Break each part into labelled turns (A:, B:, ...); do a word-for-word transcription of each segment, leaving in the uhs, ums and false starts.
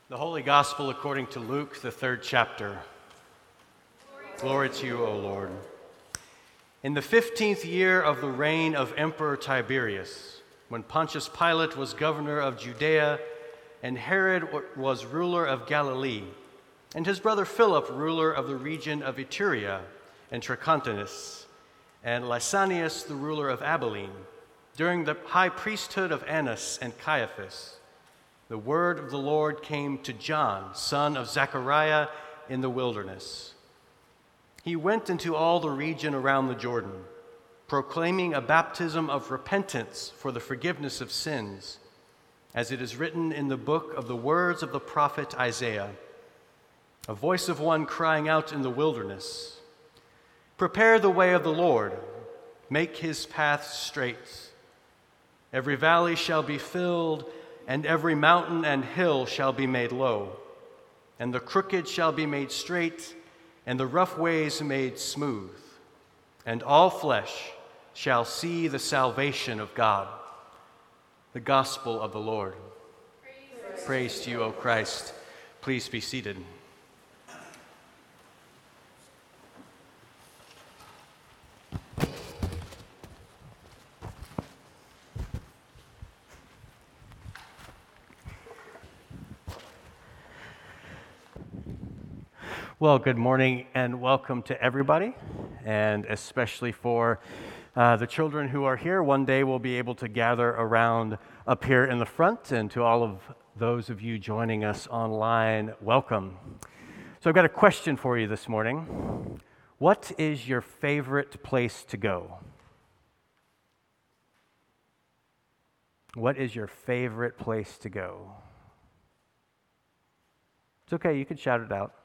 A: The Holy Gospel according to Luke, the third chapter. Glory to you, O Lord. In the fifteenth year of the reign of Emperor Tiberius, when Pontius Pilate was governor of Judea, and Herod was ruler of Galilee, and his brother Philip ruler of the region of Iturea and Trachonitis, and Lysanias the ruler of Abilene, during the high priesthood of Annas and Caiaphas, the word of the Lord came to John, son of Zechariah, in the wilderness. He went into all the region around the Jordan, proclaiming a baptism of repentance for the forgiveness of sins, as it is written in the book of the words of the prophet Isaiah, a voice of one crying out in the wilderness, "Prepare the way of the Lord, make his path straight. Every valley shall be filled, and every mountain and hill shall be made low, and the crooked shall be made straight, and the rough ways made smooth, and all flesh shall see the salvation of God." The gospel of the Lord. Praise, Praise to you, O Christ. Please be seated. Well, good morning and welcome to everybody, and especially for uh, the children who are here. One day we'll be able to gather around up here in the front, and to all of those of you joining us online, welcome. So I've got a question for you this morning. What is your favorite place to go? What is your favorite place to go? It's okay, you can shout it out.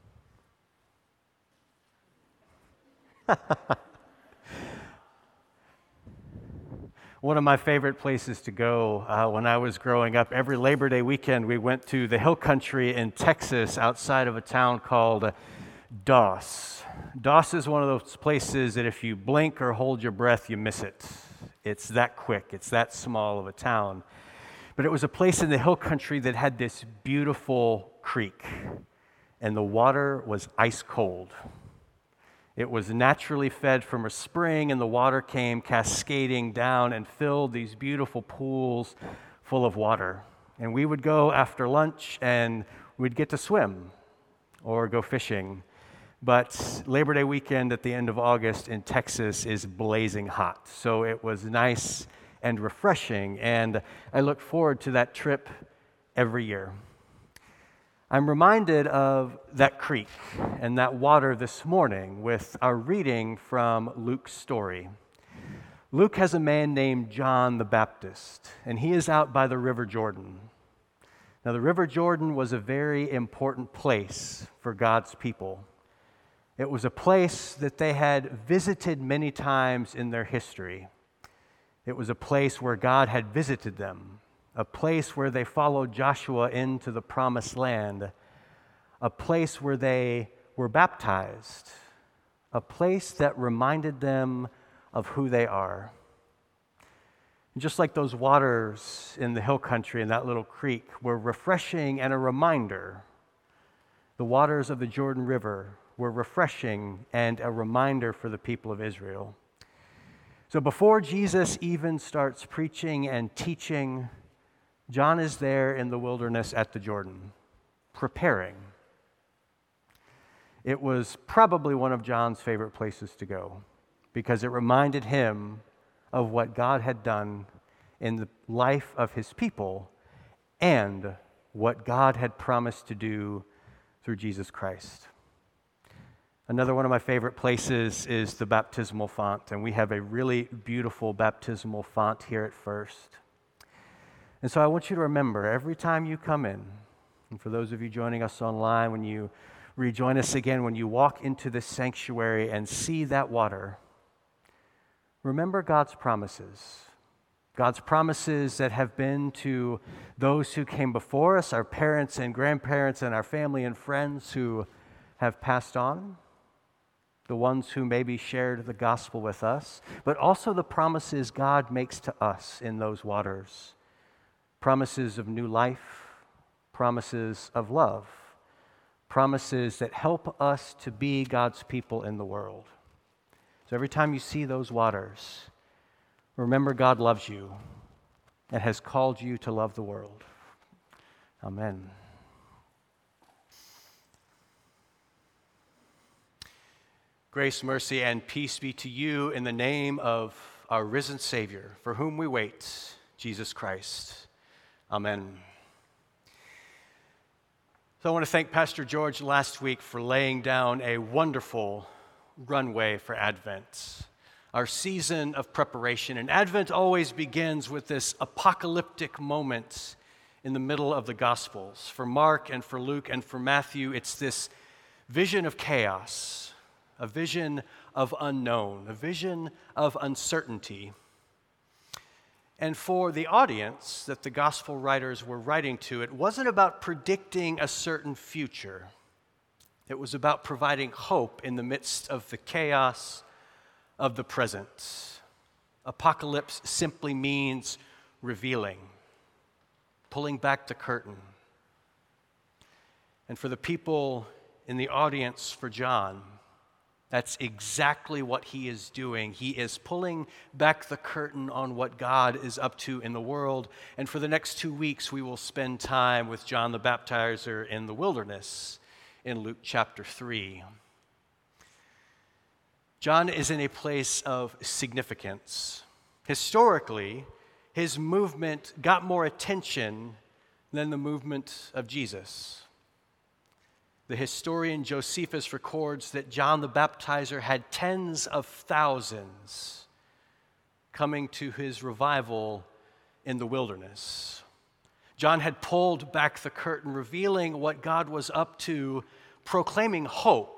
A: One of my favorite places to go uh, when I was growing up, every Labor Day weekend we went to the hill country in Texas outside of a town called Doss. Doss is one of those places that if you blink or hold your breath, you miss it. It's that quick, it's that small of a town. But it was a place in the hill country that had this beautiful creek, and the water was ice cold. It was naturally fed from a spring, and the water came cascading down and filled these beautiful pools full of water. And we would go after lunch, and we'd get to swim or go fishing. But Labor Day weekend at the end of August in Texas is blazing hot. So it was nice and refreshing, and I look forward to that trip every year. I'm reminded of that creek and that water this morning with our reading from Luke's story. Luke has a man named John the Baptist, and he is out by the River Jordan. Now, the River Jordan was a very important place for God's people. It was a place that they had visited many times in their history. It was a place where God had visited them, a place where they followed Joshua into the promised land, a place where they were baptized, a place that reminded them of who they are. And just like those waters in the hill country in that little creek were refreshing and a reminder, the waters of the Jordan River were refreshing and a reminder for the people of Israel. So before Jesus even starts preaching and teaching, John is there in the wilderness at the Jordan, preparing. It was probably one of John's favorite places to go because it reminded him of what God had done in the life of his people and what God had promised to do through Jesus Christ. Another one of my favorite places is the baptismal font, and we have a really beautiful baptismal font here at First. And so I want you to remember, every time you come in, and for those of you joining us online, when you rejoin us again, when you walk into this sanctuary and see that water, remember God's promises. God's promises that have been to those who came before us, our parents and grandparents and our family and friends who have passed on, the ones who maybe shared the gospel with us, but also the promises God makes to us in those waters. Promises of new life, promises of love, promises that help us to be God's people in the world. So every time you see those waters, remember God loves you and has called you to love the world. Amen. Grace, mercy, and peace be to you in the name of our risen Savior, for whom we wait, Jesus Christ. Amen. So I want to thank Pastor George last week for laying down a wonderful runway for Advent, our season of preparation. And Advent always begins with this apocalyptic moment in the middle of the Gospels. For Mark and for Luke and for Matthew, it's this vision of chaos, a vision of unknown, a vision of uncertainty. And for the audience that the gospel writers were writing to, it wasn't about predicting a certain future. It was about providing hope in the midst of the chaos of the present. Apocalypse simply means revealing, pulling back the curtain. And for the people in the audience for John, that's exactly what he is doing. He is pulling back the curtain on what God is up to in the world. And for the next two weeks, we will spend time with John the Baptizer in the wilderness in Luke chapter three. John is in a place of significance. Historically, his movement got more attention than the movement of Jesus. The historian Josephus records that John the Baptizer had tens of thousands coming to his revival in the wilderness. John had pulled back the curtain, revealing what God was up to, proclaiming hope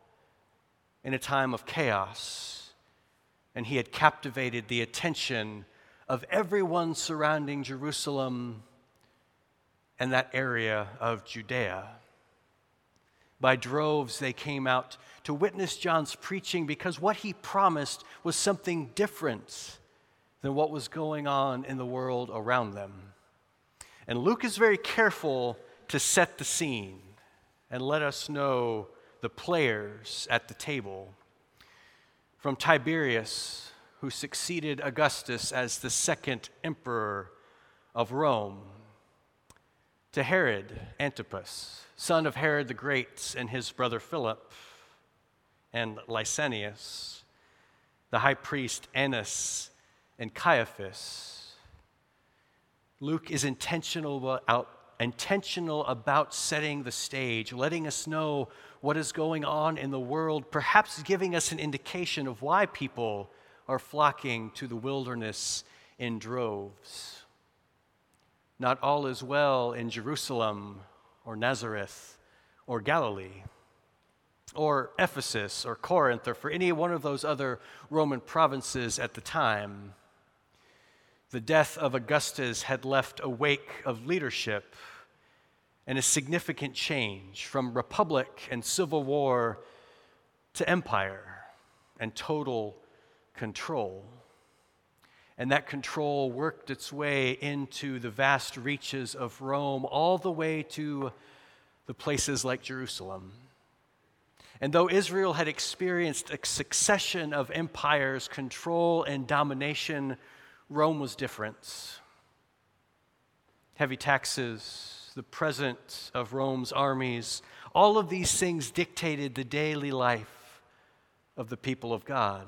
A: in a time of chaos. And he had captivated the attention of everyone surrounding Jerusalem and that area of Judea. By droves, they came out to witness John's preaching because what he promised was something different than what was going on in the world around them. And Luke is very careful to set the scene and let us know the players at the table. From Tiberius, who succeeded Augustus as the second emperor of Rome, to Herod Antipas, son of Herod the Great, and his brother Philip, and Lysanias, the high priest Annas, and Caiaphas. Luke is intentional about, intentional about setting the stage, letting us know what is going on in the world, perhaps giving us an indication of why people are flocking to the wilderness in droves. Not all is well in Jerusalem or Nazareth or Galilee or Ephesus or Corinth or for any one of those other Roman provinces at the time. The death of Augustus had left a wake of leadership and a significant change from republic and civil war to empire and total control. And that control worked its way into the vast reaches of Rome, all the way to the places like Jerusalem. And though Israel had experienced a succession of empires, control, and domination, Rome was different. Heavy taxes, the presence of Rome's armies, all of these things dictated the daily life of the people of God.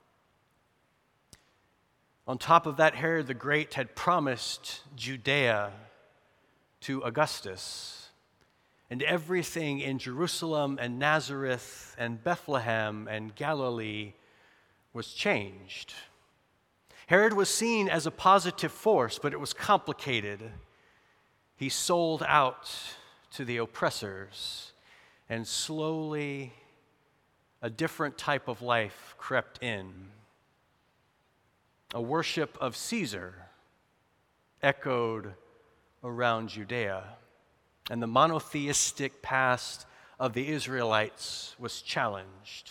A: On top of that, Herod the Great had promised Judea to Augustus, and everything in Jerusalem and Nazareth and Bethlehem and Galilee was changed. Herod was seen as a positive force, but it was complicated. He sold out to the oppressors, and slowly a different type of life crept in. A worship of Caesar echoed around Judea, and the monotheistic past of the Israelites was challenged.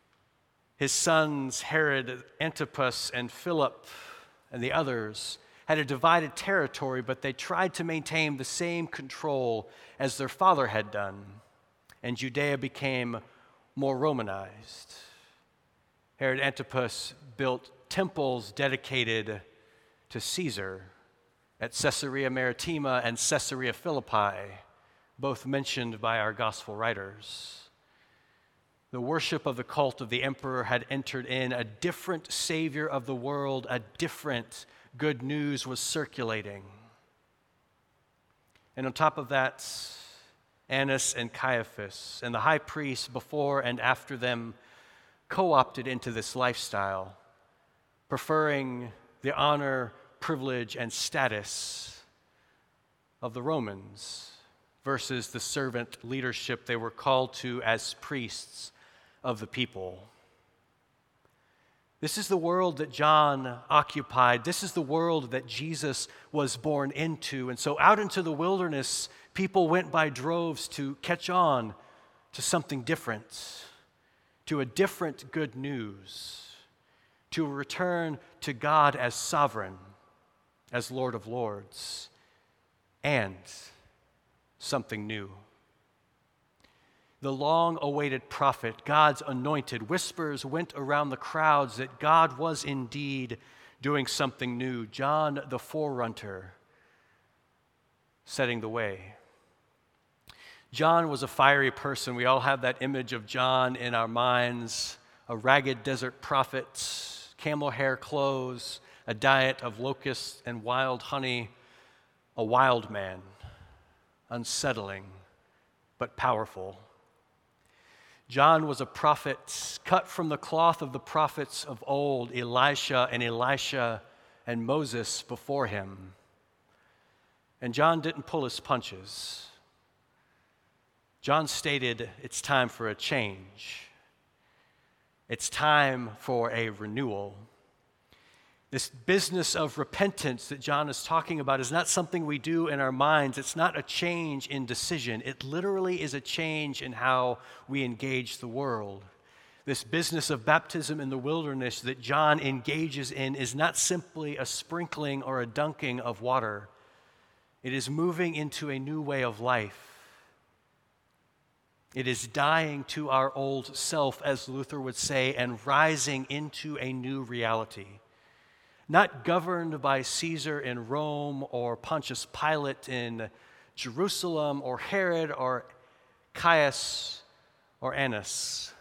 A: His sons, Herod Antipas and Philip and the others, had a divided territory, but they tried to maintain the same control as their father had done, and Judea became more Romanized. Herod Antipas built temples dedicated to Caesar at Caesarea Maritima and Caesarea Philippi, both mentioned by our gospel writers. The worship of the cult of the emperor had entered in. A different savior of the world, a different good news was circulating. And on top of that, Annas and Caiaphas and the high priests before and after them co-opted into this lifestyle, preferring the honor, privilege, and status of the Romans versus the servant leadership they were called to as priests of the people. This is the world that John occupied. This is the world that Jesus was born into. And so out into the wilderness, people went by droves to catch on to something different, to a different good news, to return to God as sovereign, as Lord of Lords, and something new. The long-awaited prophet, God's anointed, whispers went around the crowds that God was indeed doing something new. John the forerunner, setting the way. John was a fiery person. We all have that image of John in our minds, a ragged desert prophet, camel hair clothes, a diet of locusts and wild honey, a wild man, unsettling but powerful. John was a prophet cut from the cloth of the prophets of old, Elisha and Elisha and Moses before him. And John didn't pull his punches. John stated, it's time for a change. It's time for a renewal. This business of repentance that John is talking about is not something we do in our minds. It's not a change in decision. It literally is a change in how we engage the world. This business of baptism in the wilderness that John engages in is not simply a sprinkling or a dunking of water. It is moving into a new way of life. It is dying to our old self, as Luther would say, and rising into a new reality. Not governed by Caesar in Rome or Pontius Pilate in Jerusalem or Herod or Caius or Annas.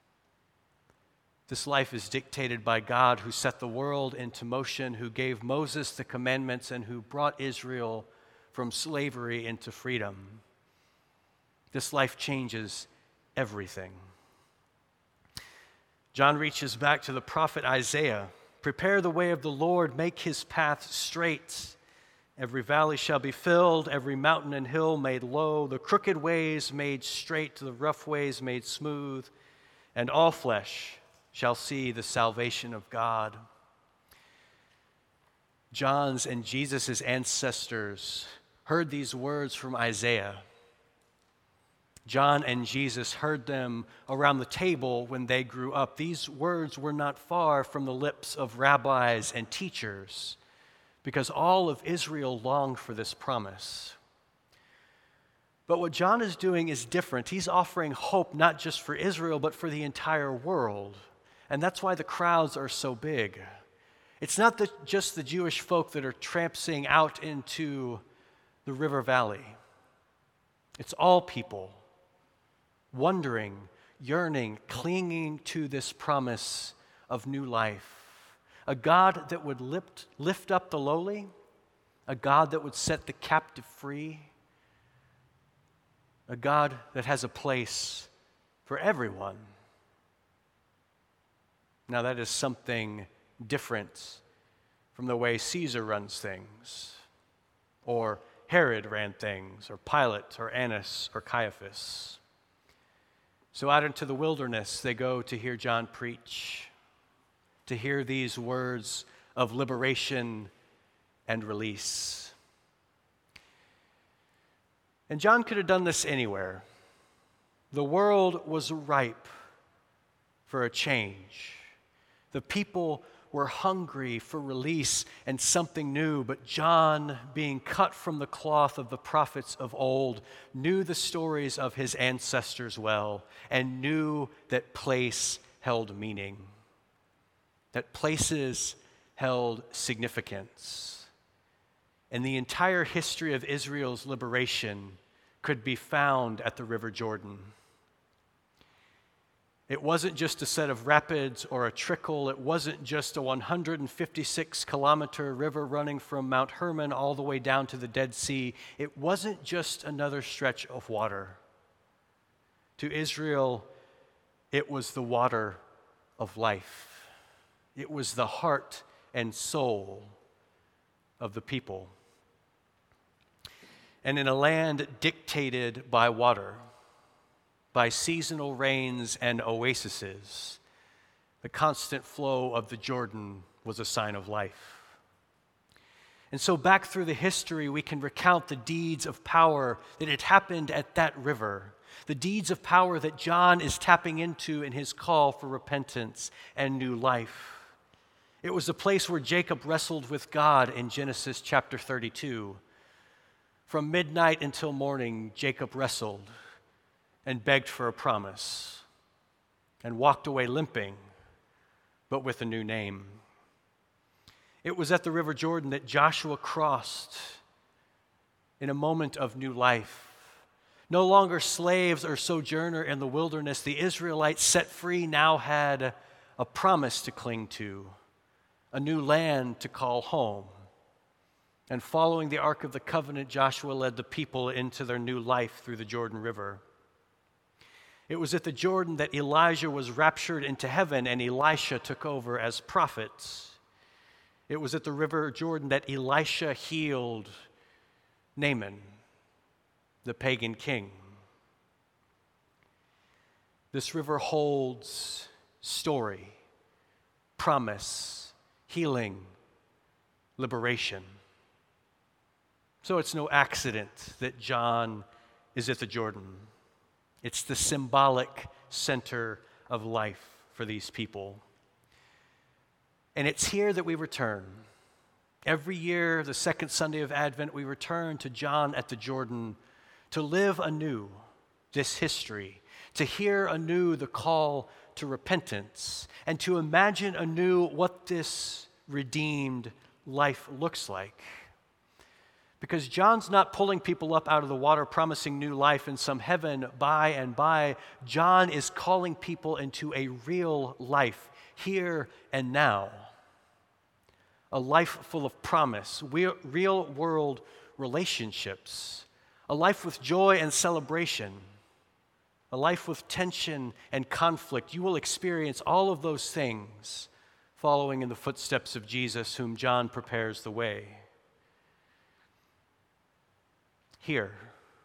A: This life is dictated by God, who set the world into motion, who gave Moses the commandments, and who brought Israel from slavery into freedom. This life changes everything. John reaches back to the prophet Isaiah. Prepare the way of the Lord, make his path straight. Every valley shall be filled, every mountain and hill made low, the crooked ways made straight, the rough ways made smooth, and all flesh shall see the salvation of God. John's and Jesus' ancestors heard these words from Isaiah. John and Jesus heard them around the table when they grew up. These words were not far from the lips of rabbis and teachers, because all of Israel longed for this promise. But what John is doing is different. He's offering hope not just for Israel, but for the entire world. And that's why the crowds are so big. It's not the, just the Jewish folk that are trampsing out into the river valley. It's all people. Wondering, yearning, clinging to this promise of new life. A God that would lift, lift up the lowly, a God that would set the captive free, a God that has a place for everyone. Now that is something different from the way Caesar runs things, or Herod ran things, or Pilate, or Annas, or Caiaphas. So out into the wilderness, they go to hear John preach, to hear these words of liberation and release. And John could have done this anywhere. The world was ripe for a change. The people were hungry for release and something new, but John, being cut from the cloth of the prophets of old, knew the stories of his ancestors well and knew that place held meaning, that places held significance. And the entire history of Israel's liberation could be found at the River Jordan. It wasn't just a set of rapids or a trickle. It wasn't just a one hundred fifty-six kilometer river running from Mount Hermon all the way down to the Dead Sea. It wasn't just another stretch of water. To Israel, it was the water of life. It was the heart and soul of the people. And in a land dictated by water, by seasonal rains and oases, the constant flow of the Jordan was a sign of life. And so back through the history, we can recount the deeds of power that had happened at that river, the deeds of power that John is tapping into in his call for repentance and new life. It was the place where Jacob wrestled with God in Genesis chapter thirty-two. From midnight until morning, Jacob wrestled and begged for a promise and walked away limping, but with a new name. It was at the River Jordan that Joshua crossed in a moment of new life. No longer slaves or sojourner in the wilderness, the Israelites set free now had a promise to cling to, a new land to call home. And following the Ark of the Covenant, Joshua led the people into their new life through the Jordan River. It was at the Jordan that Elijah was raptured into heaven and Elisha took over as prophet. It was at the River Jordan that Elisha healed Naaman, the pagan king. This river holds story, promise, healing, liberation. So it's no accident that John is at the Jordan. It's the symbolic center of life for these people. And it's here that we return. Every year, the second Sunday of Advent, we return to John at the Jordan to live anew this history, to hear anew the call to repentance, and to imagine anew what this redeemed life looks like. Because John's not pulling people up out of the water, promising new life in some heaven by and by. John is calling people into a real life, here and now. A life full of promise, real world relationships, a life with joy and celebration, a life with tension and conflict. You will experience all of those things following in the footsteps of Jesus, whom John prepares the way. Here,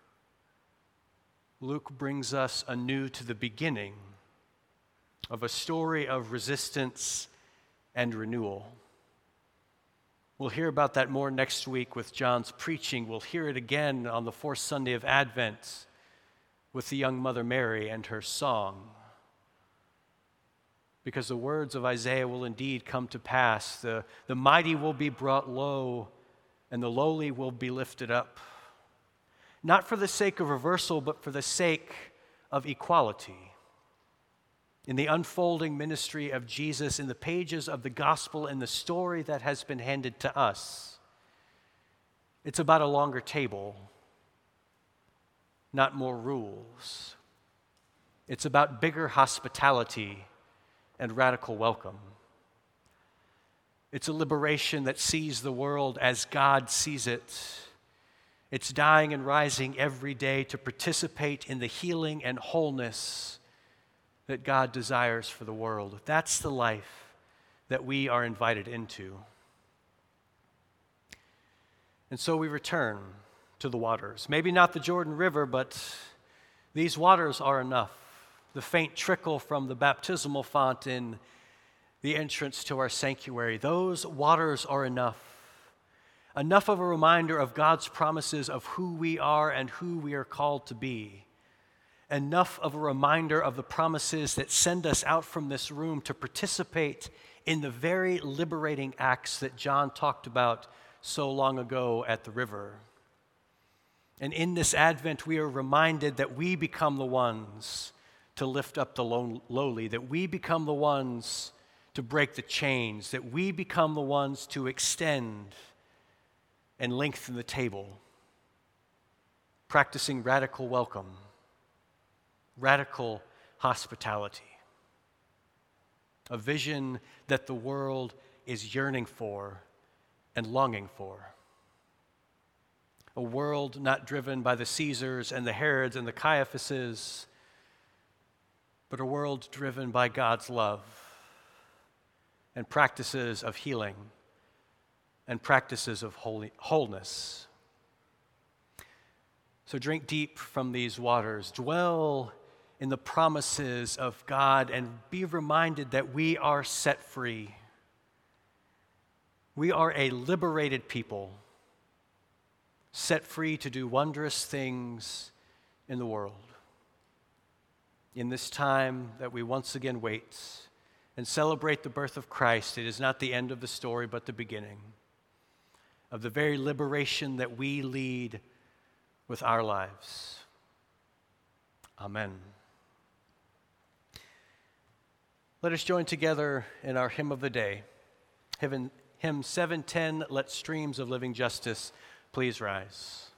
A: Luke brings us anew to the beginning of a story of resistance and renewal. We'll hear about that more next week with John's preaching. We'll hear it again on the fourth Sunday of Advent with the young Mother Mary and her song. Because the words of Isaiah will indeed come to pass. The, the mighty will be brought low, and the lowly will be lifted up. Not for the sake of reversal, but for the sake of equality. In the unfolding ministry of Jesus, in the pages of the gospel, and the story that has been handed to us, it's about a longer table, not more rules. It's about bigger hospitality and radical welcome. It's a liberation that sees the world as God sees it. It's dying and rising every day to participate in the healing and wholeness that God desires for the world. That's the life that we are invited into. And so we return to the waters. Maybe not the Jordan River, but these waters are enough. The faint trickle from the baptismal font in the entrance to our sanctuary, those waters are enough. Enough of a reminder of God's promises of who we are and who we are called to be. Enough of a reminder of the promises that send us out from this room to participate in the very liberating acts that John talked about so long ago at the river. And in this Advent, we are reminded that we become the ones to lift up the lowly, that we become the ones to break the chains, that we become the ones to extend and lengthen the table, practicing radical welcome, radical hospitality, a vision that the world is yearning for and longing for. A world not driven by the Caesars and the Herods and the Caiaphases, but a world driven by God's love and practices of healing and practices of holy, wholeness. So drink deep from these waters, dwell in the promises of God, and be reminded that we are set free. We are a liberated people, set free to do wondrous things in the world. In this time that we once again wait and celebrate the birth of Christ, it is not the end of the story, but the beginning of the very liberation that we lead with our lives. Amen. Let us join together in our hymn of the day. Hymn seven ten, Let Streams of Living Justice Please Rise.